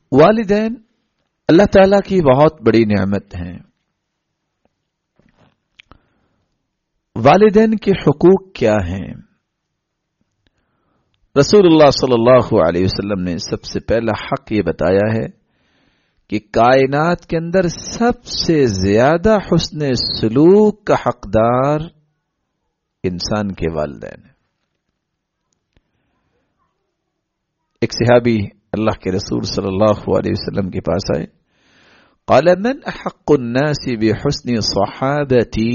والدین اللہ تعالیٰ کی بہت بڑی نعمت ہیں. والدین کے حقوق کیا ہیں؟ رسول اللہ صلی اللہ علیہ وسلم نے سب سے پہلا حق یہ بتایا ہے کہ کائنات کے اندر سب سے زیادہ حسن سلوک کا حقدار انسان کے والدین ہیں. ایک صحابی اللہ کے رسول صلی اللہ علیہ وسلم کے پاس آئے. قال من احق الناس بحسن صحابتی،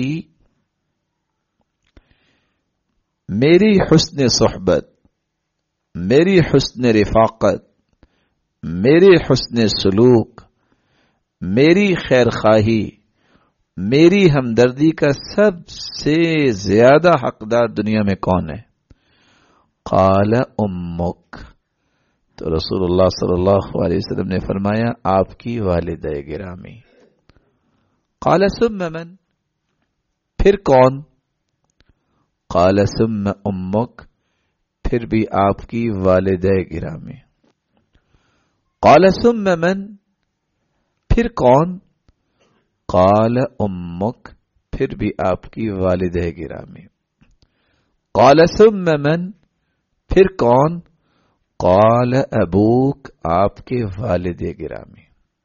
میری حسن صحبت، میری حسن رفاقت، میری حسن سلوک، میری خیر خواہی، میری ہمدردی کا سب سے زیادہ حقدار دنیا میں کون ہے؟ قال امک، تو رسول اللہ صلی اللہ علیہ وسلم نے فرمایا آپ کی والدہ گرامی. قال ثم من، پھر کون؟ قال ثم امک، پھر بھی آپ کی والدہ گرامی. قال ثم من، پھر کون؟ قال امک، پھر بھی آپ کی والدہ گرامی. قال ثم من، پھر کون؟ قال ابوک، آپ کے والد گرامی.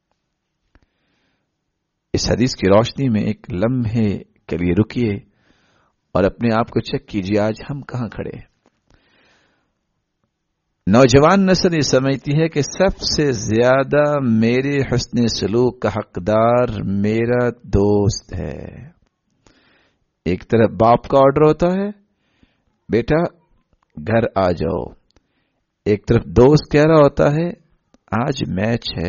اس حدیث کی روشنی میں ایک لمحے کے لیے رکیے اور اپنے آپ کو چیک کیجیے آج ہم کہاں کھڑے ہیں. نوجوان نسل یہ سمجھتی ہے کہ سب سے زیادہ میرے حسن سلوک کا حقدار میرا دوست ہے. ایک طرف باپ کا آرڈر ہوتا ہے بیٹا گھر آ جاؤ، ایک طرف دوست کہہ رہا ہوتا ہے آج میچ ہے.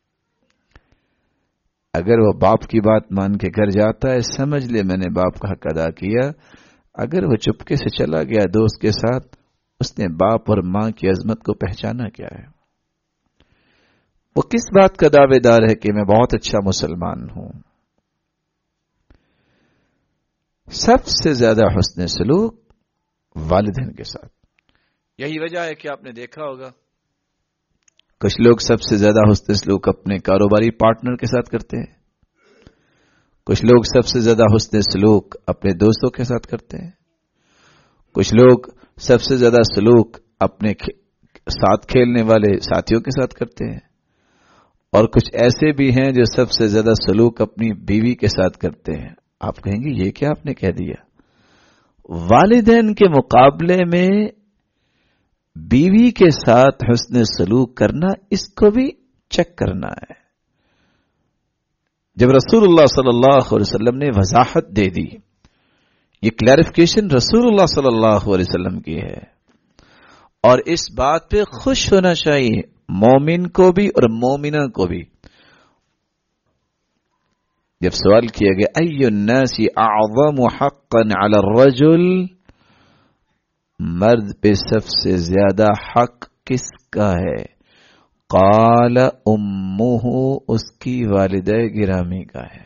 اگر وہ باپ کی بات مان کے گھر جاتا ہے سمجھ لے میں نے باپ کا حق ادا کیا. اگر وہ چپکے سے چلا گیا دوست کے ساتھ، اس نے باپ اور ماں کی عظمت کو پہچانا کیا ہے؟ وہ کس بات کا دعوے دار ہے کہ میں بہت اچھا مسلمان ہوں؟ سب سے زیادہ حسن سلوک والدین کے ساتھ. یہی وجہ ہے کہ آپ نے دیکھا ہوگا کچھ لوگ سب سے زیادہ حسن سلوک اپنے کاروباری پارٹنر کے ساتھ کرتے ہیں، کچھ لوگ سب سے زیادہ حسن سلوک اپنے دوستوں کے ساتھ کرتے ہیں، کچھ لوگ سب سے زیادہ سلوک اپنے ساتھ کھیلنے والے ساتھیوں کے ساتھ کرتے ہیں، اور کچھ ایسے بھی ہیں جو سب سے زیادہ سلوک اپنی بیوی کے ساتھ کرتے ہیں. آپ کہیں گے یہ کیا آپ نے کہہ دیا؟ والدین کے مقابلے میں بیوی کے ساتھ حسن سلوک کرنا، اس کو بھی چیک کرنا ہے. جب رسول اللہ صلی اللہ علیہ وسلم نے وضاحت دے دی، یہ کلیریفیکیشن رسول اللہ صلی اللہ علیہ وسلم کی ہے، اور اس بات پہ خوش ہونا چاہیے مومن کو بھی اور مومنہ کو بھی. جب سوال کیا گیا ای الناس اعظم حقا علی الرجل، مرد پہ سب سے زیادہ حق کس کا ہے؟ قال امہ، اس کی والدہ گرامی کا ہے.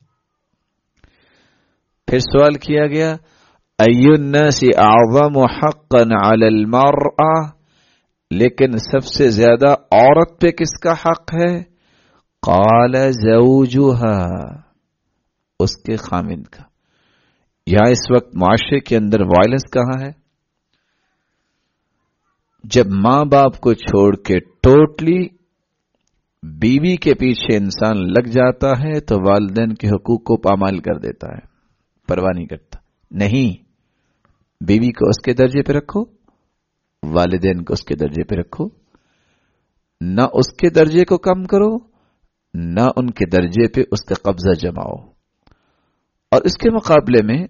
پھر سوال کیا گیا ای الناس اعظم حقا علی المرأة، لیکن سب سے زیادہ عورت پہ کس کا حق ہے؟ قال زوجها، اس کے خامند کا. یہاں اس وقت معاشرے کے اندر وائلنس کہاں ہے؟ جب ماں باپ کو چھوڑ کے ٹوٹلی بیوی کے پیچھے انسان لگ جاتا ہے تو والدین کے حقوق کو پامال کر دیتا ہے، پرواہ نہیں کرتا. نہیں، بیوی کو اس کے درجے پہ رکھو، والدین کو اس کے درجے پہ رکھو، نہ اس کے درجے کو کم کرو نہ ان کے درجے پہ اس کا قبضہ جماؤ. اور اس کے مقابلے میں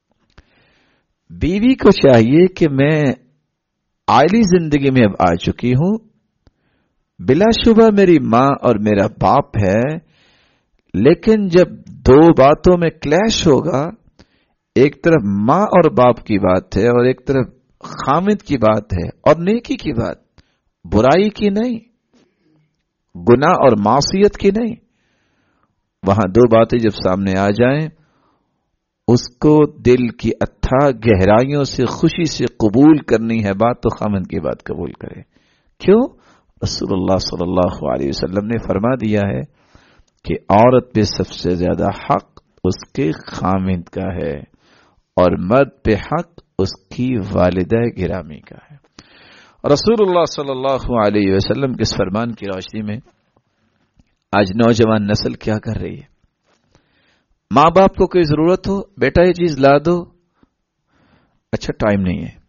بیوی کو چاہیے کہ میں عائلی زندگی میں اب آ چکی ہوں، بلا شبہ میری ماں اور میرا باپ ہے، لیکن جب دو باتوں میں کلیش ہوگا، ایک طرف ماں اور باپ کی بات ہے اور ایک طرف خامد کی بات ہے، اور نیکی کی بات، برائی کی نہیں، گناہ اور معصیت کی نہیں. وہاں دو باتیں جب سامنے آ جائیں، اس کو دل کی اتھا گہرائیوں سے خوشی سے قبول کرنی ہے بات، تو خامد کی بات قبول کرے. کیوں؟ رسول اللہ صلی اللہ علیہ وسلم نے فرما دیا ہے کہ عورت پہ سب سے زیادہ حق اس کے خامند کا ہے اور مرد پہ حق اس کی والدہ گرامی کا ہے. رسول اللہ صلی اللہ علیہ وسلم کے اس فرمان کی روشنی میں آج نوجوان نسل کیا کر رہی ہے؟ ماں باپ کو کوئی ضرورت ہو، بیٹا یہ چیز لا دو، اچھا ٹائم نہیں ہے.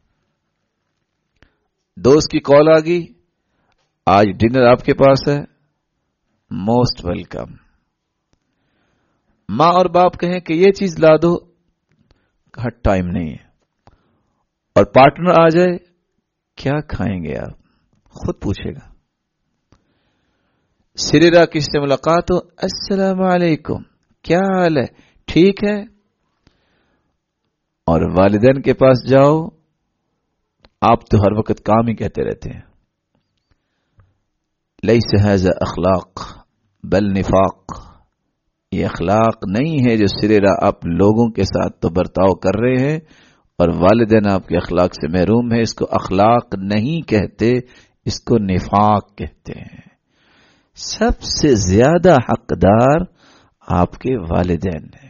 دوست کی کال آ گئی، آج ڈنر آپ کے پاس ہے، موسٹ ویلکم. ماں اور باپ کہیں کہ یہ چیز لا دو، کہا ٹائم نہیں ہے. اور پارٹنر آ جائے، کیا کھائیں گے آپ؟ خود پوچھے گا. سریرا کس سے ملاقات ہو، السلام علیکم، کیا حال ہے، ٹھیک ہے. اور والدین کے پاس جاؤ، آپ تو ہر وقت کام ہی کہتے رہتے ہیں. لیس ھذا اخلاق بل نفاق. یہ اخلاق نہیں ہے جو سریرا آپ لوگوں کے ساتھ تو برتاؤ کر رہے ہیں اور والدین آپ کے اخلاق سے محروم ہے. اس کو اخلاق نہیں کہتے، اس کو نفاق کہتے ہیں. سب سے زیادہ حقدار آپ کے والدین ہیں.